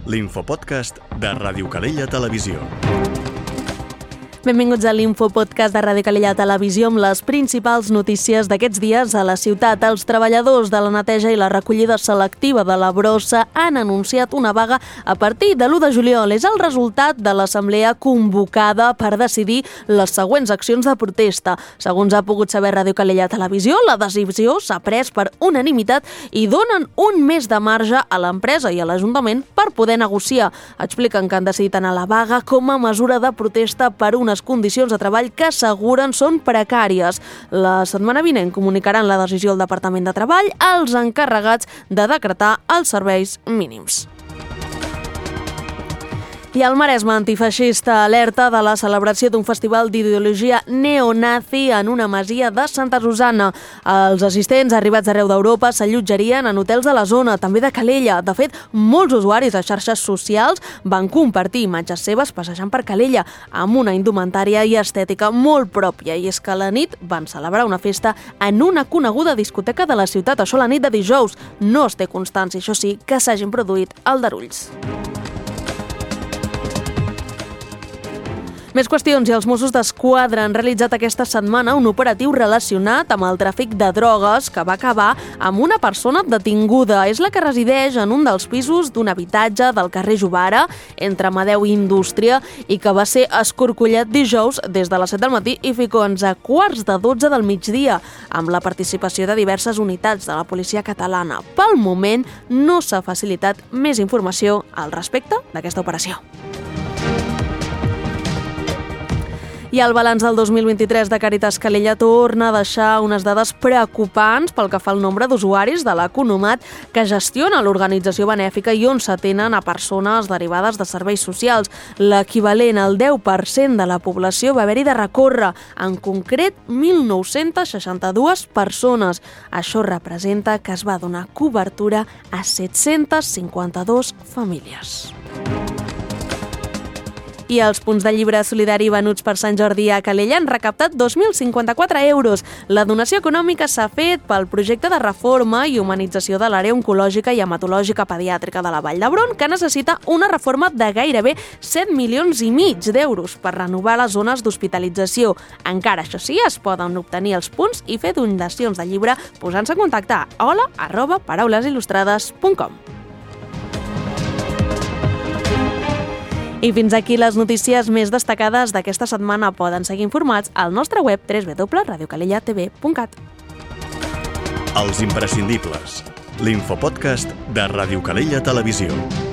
l'infopodcast de Ràdio Calella Televisió. Benvinguts a l'Infopodcast de Ràdio Calella Televisió amb les principals notícies d'aquests dies a la ciutat. Els treballadors de la neteja i la recollida selectiva de la brossa han anunciat una vaga a partir de l'1 de juliol. És el resultat de l'assemblea convocada per decidir les següents accions de protesta. Segons ha pogut saber Ràdio Calella Televisió, la decisió s'ha pres per unanimitat i donen un mes de marge a l'empresa i a l'Ajuntament per poder negociar. Expliquen que han decidit anar a la vaga com a mesura de protesta per unes condicions de treball que asseguren són precàries. La setmana vinent comunicaran la decisió al Departament de Treball als encarregats de decretar els serveis mínims. I el Maresme antifeixista alerta de la celebració d'un festival d'ideologia neonazi en una masia de Santa Susanna. Els assistents arribats d'arreu d'Europa s'allotjarien en hotels de la zona, també de Calella. De fet, molts usuaris de xarxes socials van compartir imatges seves passejant per Calella amb una indumentària i estètica molt pròpia. I és que a la nit van celebrar una festa en una coneguda discoteca de la ciutat. Això la nit de dijous. No es té constància, això sí, que s'hagin produït aldarulls. Més qüestions. I els Mossos d'Esquadra han realitzat aquesta setmana un operatiu relacionat amb el tràfic de drogues que va acabar amb una persona detinguda. És la que resideix en un dels pisos d'un habitatge del carrer Jovara, entre Amadeu i Indústria, i que va ser escorcollat dijous des de les 7 del matí i fins a 11:45 del migdia, amb la participació de diverses unitats de la policia catalana. Pel moment no s'ha facilitat més informació al respecte d'aquesta operació. I el balanç del 2023 de Càritas Calella torna a deixar unes dades preocupants pel que fa al nombre d'usuaris de l'Economat que gestiona l'organització benèfica i on s'atenen a persones derivades de serveis socials. L'equivalent al 10% de la població va haver-hi de recórrer, en concret 1.962 persones. Això representa que es va donar cobertura a 752 famílies. I els punts de llibre solidari venuts per Sant Jordi a Calella han recaptat 2.054 euros. La donació econòmica s'ha fet pel projecte de reforma i humanització de l'àrea oncològica i hematològica pediàtrica de la Vall d'Hebron, que necessita una reforma de gairebé 7,5 milions d'euros per renovar les zones d'hospitalització. Encara, això sí, es poden obtenir els punts i fer donacions de llibre posant-se en contacte a hola@paraulesil·lustrades.com. I fins aquí les notícies més destacades d'aquesta setmana. Poden seguir informats al nostre web www.radiocalellatv.cat. Els imprescindibles. L'infopodcast de Ràdio Calella Televisió.